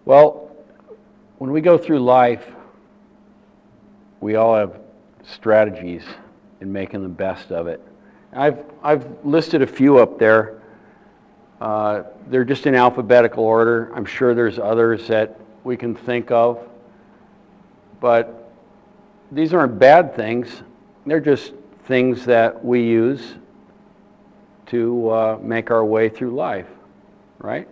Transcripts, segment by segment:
Well, when we go through life, we all have strategies in making the best of it. I've listed a few up there. They're just in alphabetical order. I'm sure there's others that we can think of. But these aren't bad things. They're just things that we use to make our way through life, right?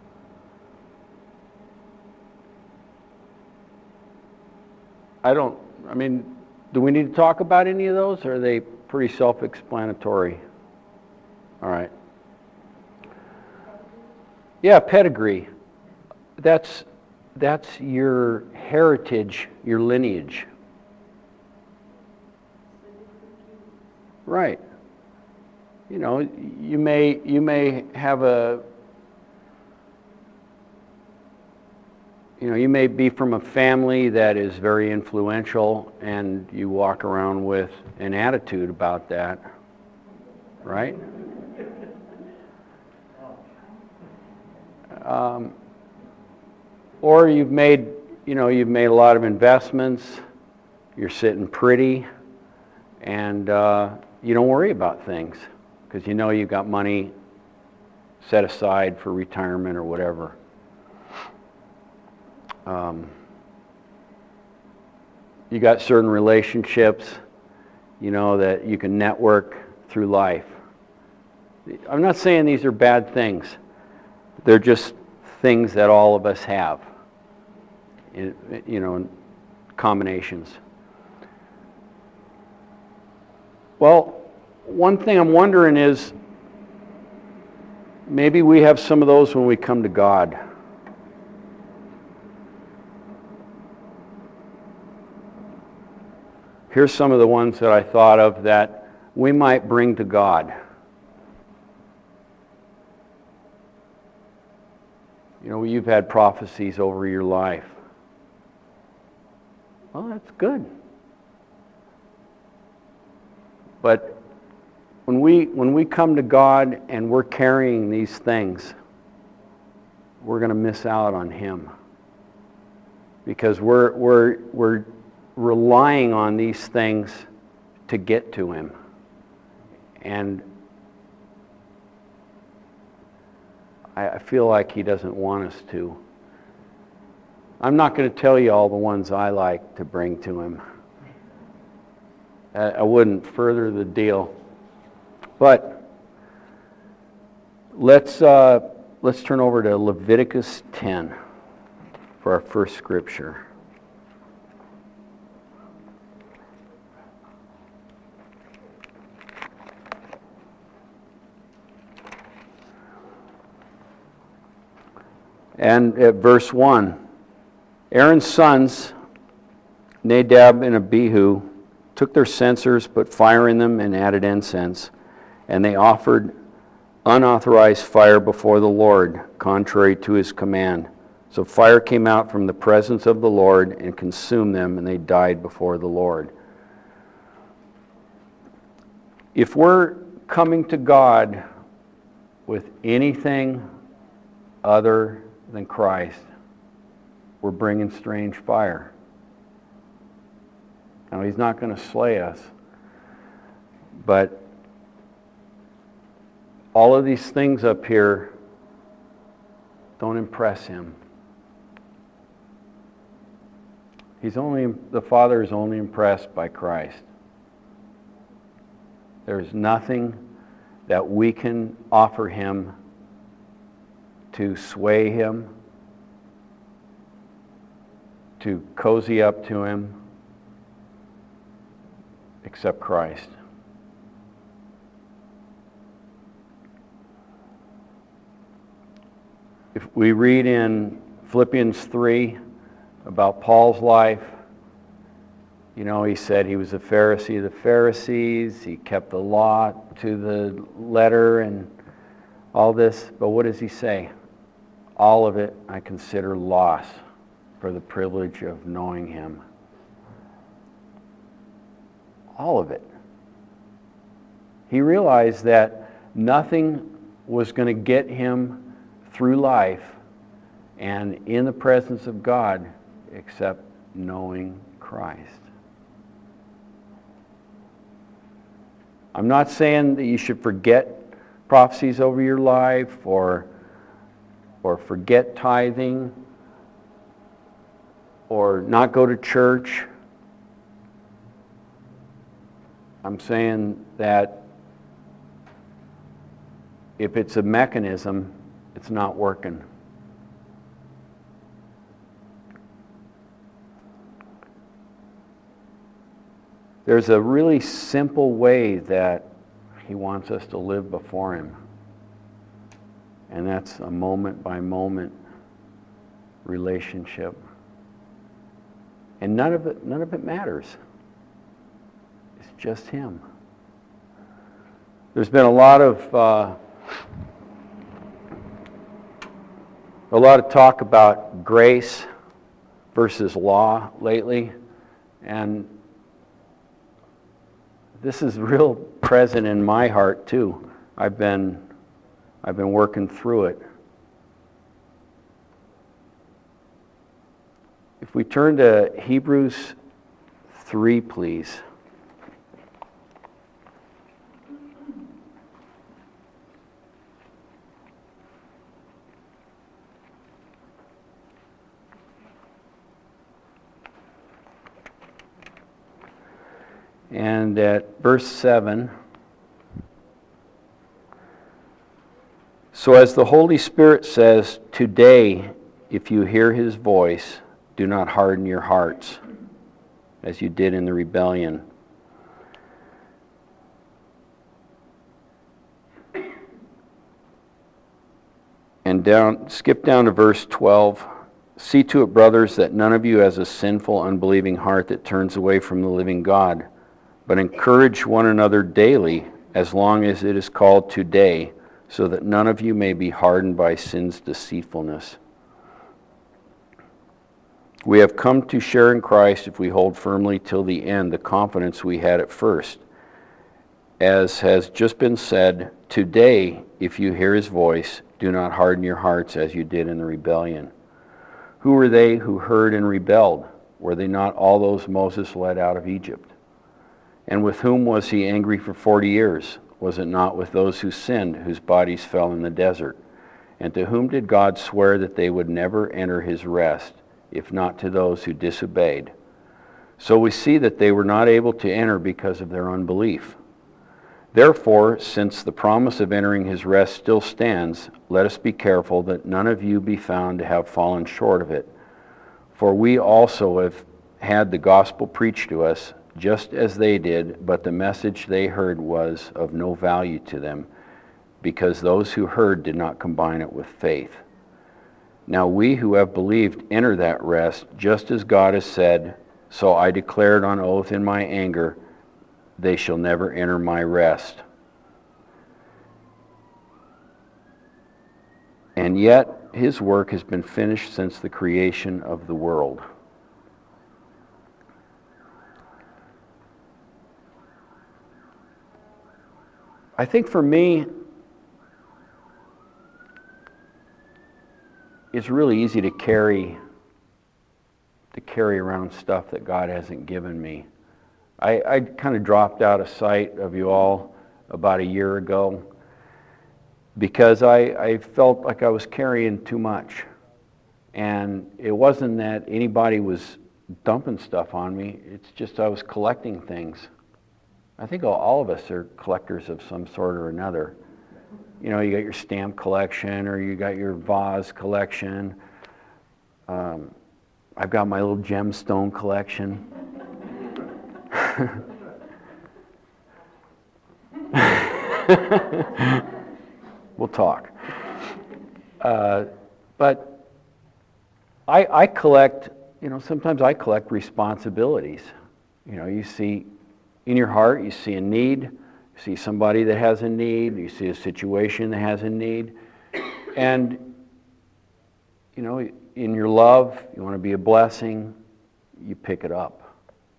Do we need to talk about any of those, or are they pretty self-explanatory? All right. Yeah, pedigree. That's your heritage, your lineage. Right. You know, you may have you may be from a family that is very influential, and you walk around with an attitude about that, right? Or you've made a lot of investments. You're sitting pretty, and you don't worry about things because you know you've got money set aside for retirement or whatever. You got certain relationships, that you can network through life. I'm not saying these are bad things. They're just things that all of us have, in combinations. Well, one thing I'm wondering is, maybe we have some of those when we come to God. Here's some of the ones that I thought of that we might bring to God. You've had prophecies over your life. Well, that's good. But when we come to God and we're carrying these things, we're going to miss out on Him, because we're relying on these things to get to Him. And I feel like He doesn't want us to. I'm not going to tell you all the ones I like to bring to Him. I wouldn't further the deal. But let's turn over to Leviticus 10 for our first scripture. And at verse 1, Aaron's sons, Nadab and Abihu, took their censers, put fire in them, and added incense. And they offered unauthorized fire before the Lord, contrary to His command. So fire came out from the presence of the Lord and consumed them, and they died before the Lord. If we're coming to God with anything other than Christ, we're bringing strange fire. Now, He's not going to slay us, but all of these things up here don't impress Him. The Father is only impressed by Christ. There's nothing that we can offer Him to sway Him, to cozy up to Him, except Christ. If we read in Philippians 3 about Paul's life, he said he was a Pharisee of the Pharisees, he kept the law to the letter and all this, but what does he say? All of it I consider loss for the privilege of knowing Him. All of it. He realized that nothing was going to get him through life and in the presence of God except knowing Christ. I'm not saying that you should forget prophecies over your life or forget tithing or not go to church. I'm saying that if it's a mechanism, it's not working. There's a really simple way that he wants us to live before him. And that's a moment-by-moment relationship. And none of it matters. It's just him. There's been a lot of talk about grace versus law lately, and this is real present in my heart too. I've been working through it. If we turn to Hebrews 3, please. And at verse 7, so as the Holy Spirit says, today, if you hear his voice, do not harden your hearts, as you did in the rebellion. And skip down to verse 12. See to it, brothers, that none of you has a sinful, unbelieving heart that turns away from the living God, but encourage one another daily, as long as it is called today, so that none of you may be hardened by sin's deceitfulness. We have come to share in Christ if we hold firmly till the end the confidence we had at first. As has just been said, today, if you hear his voice, do not harden your hearts as you did in the rebellion. Who were they who heard and rebelled? Were they not all those Moses led out of Egypt? And with whom was he angry for 40 years? Was it not with those who sinned, whose bodies fell in the desert? And to whom did God swear that they would never enter his rest, if not to those who disobeyed? So we see that they were not able to enter because of their unbelief. Therefore, since the promise of entering his rest still stands, let us be careful that none of you be found to have fallen short of it. For we also have had the gospel preached to us, just as they did, but the message they heard was of no value to them, because those who heard did not combine it with faith. Now we who have believed enter that rest, just as God has said, so I declared on oath in my anger, they shall never enter my rest. And yet his work has been finished since the creation of the world. I think for me, it's really easy to carry around stuff that God hasn't given me. I kind of dropped out of sight of you all about a year ago because I felt like I was carrying too much. And it wasn't that anybody was dumping stuff on me, it's just I was collecting things. I think all of us are collectors of some sort or another. You know, you got your stamp collection or you got your vase collection. I've got my little gemstone collection. We'll talk. But I collect, sometimes I collect responsibilities. You see in your heart, you see a need, you see somebody that has a need, you see a situation that has a need, and in your love, you want to be a blessing, you pick it up.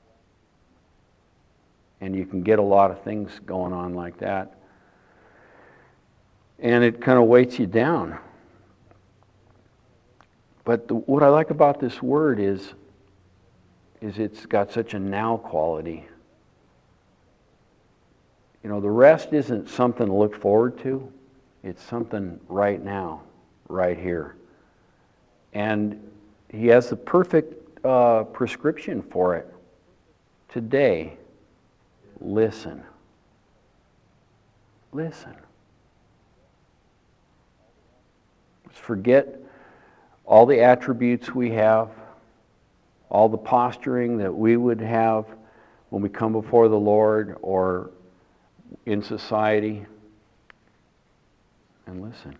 And you can get a lot of things going on like that. And it kind of weights you down. But what I like about this word is it's got such a now quality. You know, the rest isn't something to look forward to. It's something right now, right here. And he has the perfect prescription for it. Today, listen. Listen. Let's forget all the attributes we have, all the posturing that we would have when we come before the Lord or in society, and listen.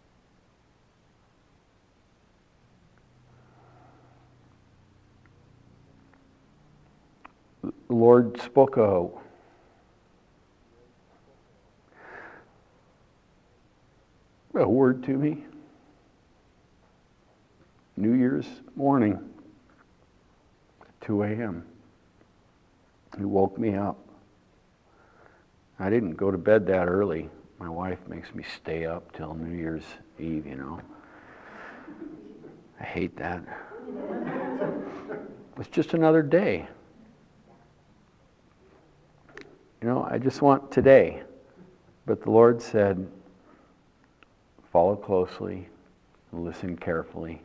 The Lord spoke a word to me New Year's morning at 2 a.m. He woke me up. I didn't go to bed that early. My wife makes me stay up till New Year's Eve, you know. I hate that. It's just another day. You know, I just want today. But the Lord said, follow closely and listen carefully.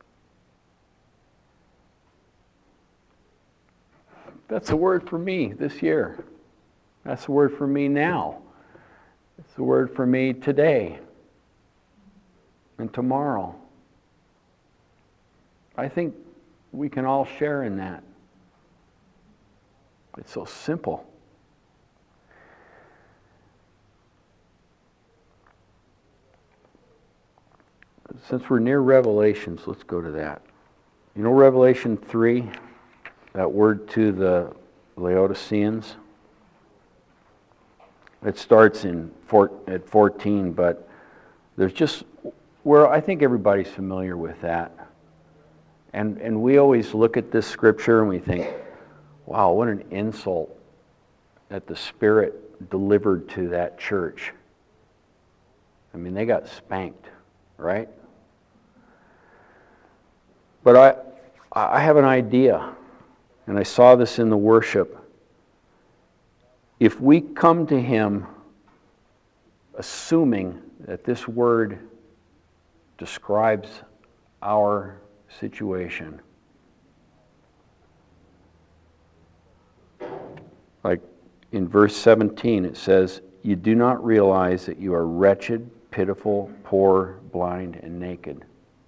That's a word for me this year. That's a word for me now. It's a word for me today and tomorrow. I think we can all share in that. It's so simple. Since we're near Revelations, let's go to that. You know Revelation 3, that word to the Laodiceans? It starts at 14, but there's just where I think everybody's familiar with that. And we always look at this scripture and we think, wow, what an insult that the Spirit delivered to that church. I mean, they got spanked, right? But I have an idea, and I saw this in the worship. If we come to Him assuming that this word describes our situation, like in verse 17 it says, you do not realize that you are wretched, pitiful, poor, blind, and naked.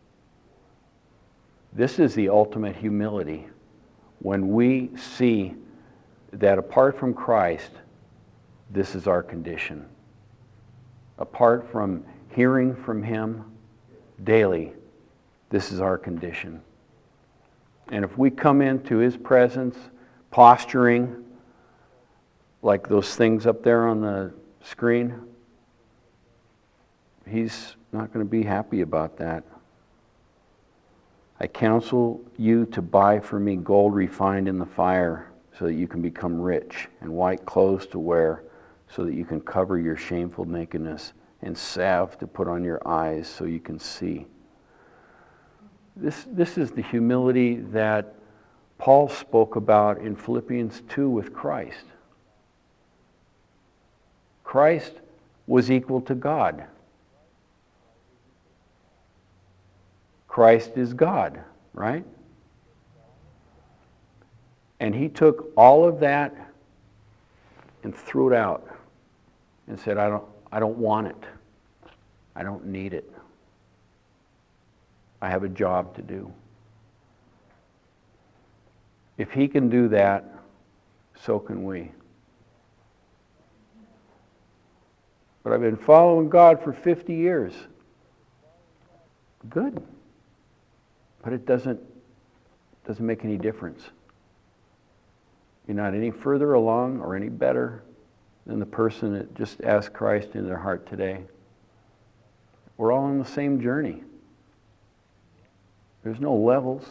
This is the ultimate humility. When we see that apart from Christ, this is our condition. Apart from hearing from Him daily, this is our condition. And if we come into His presence, posturing, like those things up there on the screen, He's not going to be happy about that. I counsel you to buy for me gold refined in the fire, so that you can become rich, and white clothes to wear, so that you can cover your shameful nakedness, and salve to put on your eyes, so you can see. This is the humility that Paul spoke about in Philippians 2 with Christ. Christ was equal to God. Christ is God, right? And He took all of that and threw it out and said, I don't want it. I don't need it. I have a job to do. If He can do that, so can we. But I've been following God for 50 years. Good. But it doesn't make any difference. You're not any further along or any better than the person that just asked Christ into their heart today. We're all on the same journey. There's no levels.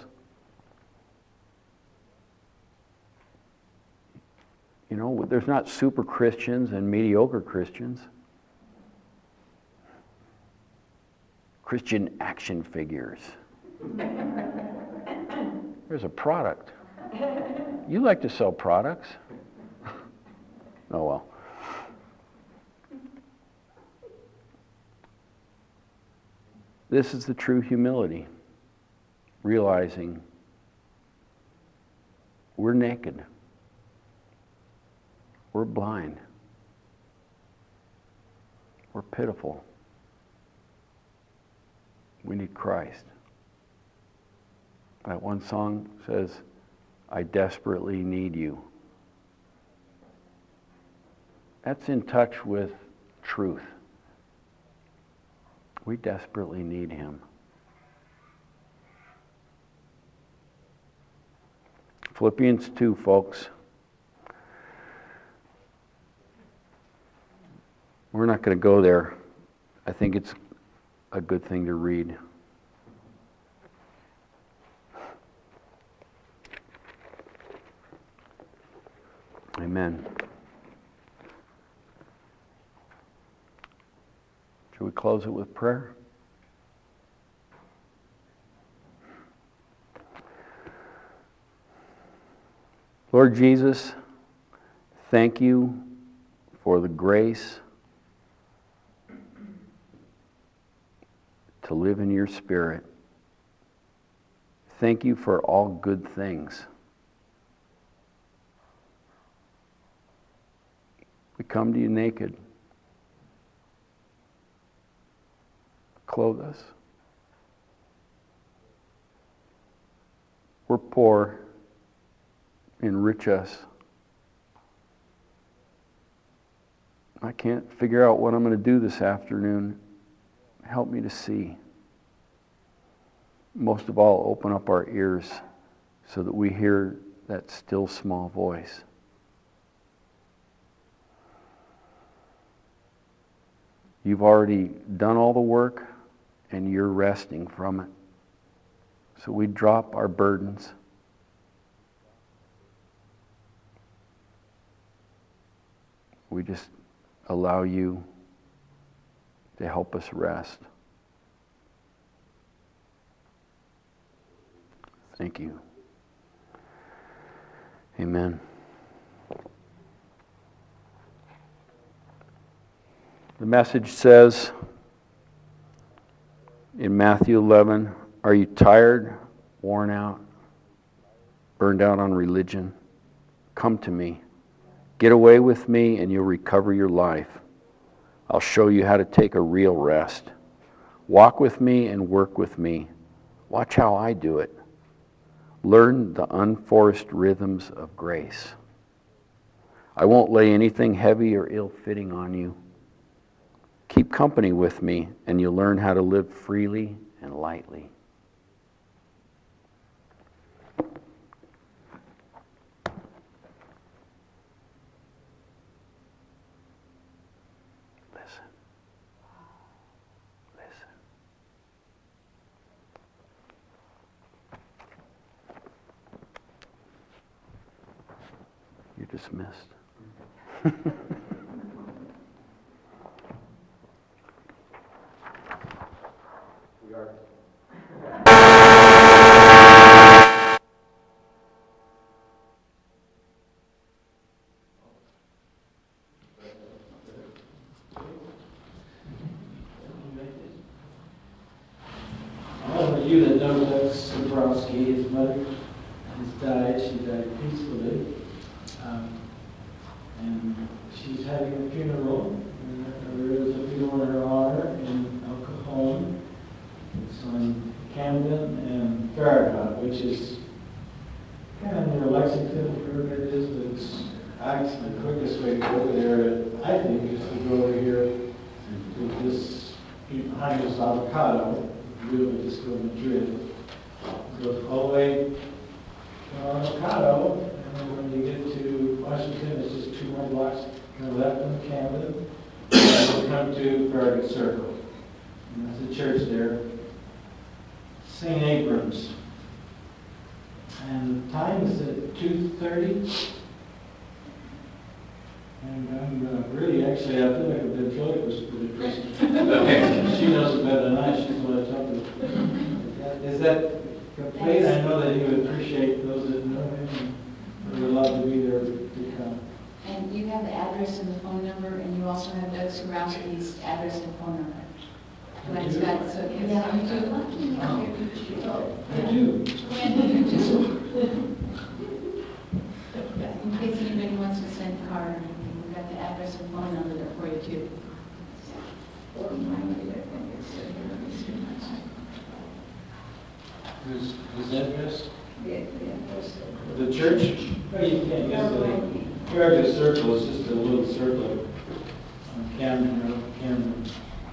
You know, there's not super Christians and mediocre Christians. Christian action figures. There's a product. You like to sell products. Oh well. This is the true humility. Realizing we're naked. We're blind. We're pitiful. We need Christ. That one song says, I desperately need you. That's in touch with truth. We desperately need him. Philippians 2, folks. We're not going to go there. I think it's a good thing to read. Amen. Should we close it with prayer? Lord Jesus, thank you for the grace to live in your Spirit. Thank you for all good things. We come to you naked. Clothe us. We're poor. Enrich us. I can't figure out what I'm going to do this afternoon. Help me to see. Most of all, open up our ears so that we hear that still small voice. You've already done all the work and you're resting from it. So we drop our burdens. We just allow you to help us rest. Thank you. Amen. The message says in Matthew 11, are you tired, worn out, burned out on religion? Come to me. Get away with me and you'll recover your life. I'll show you how to take a real rest. Walk with me and work with me. Watch how I do it. Learn the unforced rhythms of grace. I won't lay anything heavy or ill-fitting on you. Keep company with me and you'll learn how to live freely and lightly. You're dismissed. We are. All of you that know Doug Sobrowski, his mother has died. She died peacefully. And she's having a funeral. And there is a funeral in her honor in El Cajon. It's on Camden and Farragut, which is kind of near Lexington, wherever it is. But it's actually the quickest way to go over there, I think, is to go over here to this behind this avocado. Really just go to Madrid. Goes all the way to Avocado. And then when you get to Washington, it's just 2 more blocks to the left in Camden. And you come to Farragut Circle. And there's a church there, St. Abram's. And the time is at 2:30. And I'm really, actually, I feel like I've been told it was pretty crazy. She knows it better than I. She's the one I talked to. is that complete? I know that he would appreciate those that know him, and would love to be there to come. And you have the address and the phone number, and you also have Doug Surowski's address and phone number. Glenn's got it, so yeah, you do. I do. Glenn, you just, in case anybody wants to send a card or anything, we've got the address and phone number there for you too. Whose address? Yeah. The church? Oh, you can't guess the Heritage Circle is just a little circle on Camden Road, Camden.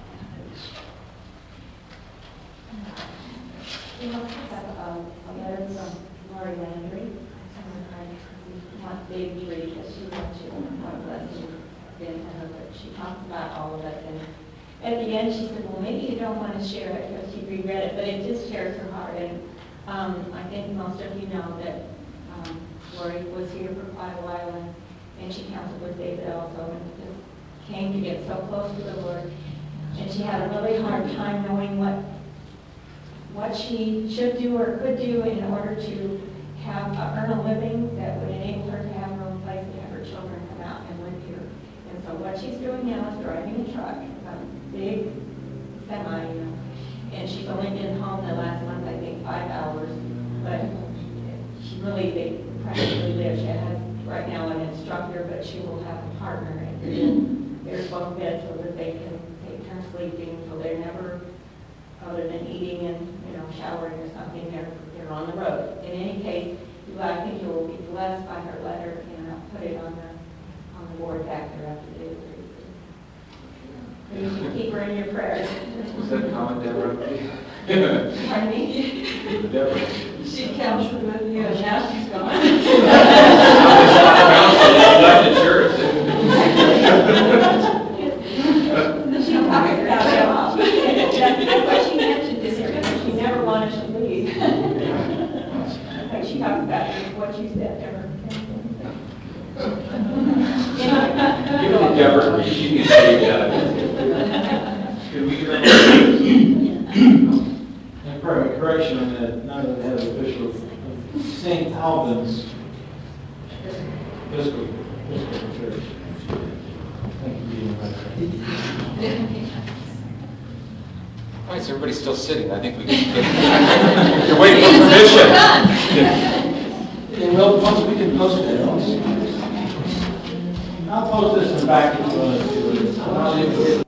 We also have a letter from Lori Landry. Not big tree, because she wants you to bless you been to her, but she talks about all of it. And at the end, she said, well, maybe you don't want to share it because she regret it, but it just tears her heart. And I think most of you know that Lori was here for quite a while, and she counseled with David also, and just came to get so close to the Lord. And she had a really hard time knowing what she should do or could do in order to have earn a living that would enable her to have her own place and have her children come out and live here. And so what she's doing now is driving a truck, a big semi, and she's only been home the last month, I think, 5 hours. But she really, they practically live. She has right now an instructor, but she will have a partner, and there's bunk beds so that they can take turns sleeping, so they're never, other than eating and showering or something, they're on the road. In any case, I think you will be blessed by her letter, and I'll put it on the board back there after the delivery. You can keep her in your prayers. Was that comment, Deborah? Pardon me? Deborah. She counseled with you, and now she's gone. Left the church. She talks about them all. That's what she mentioned this year, because she never wanted to leave. Like she talks about what you said to her. Give it to Deborah, she can say that. Can we get that? And probably a correction on that, now that we have official, St. Albans Episcopal Church. Thank you for being right. Why is everybody still sitting? I think we can get... You're waiting for permission. Yeah, well, once we can post it, I'll post this in the back if you want to do it.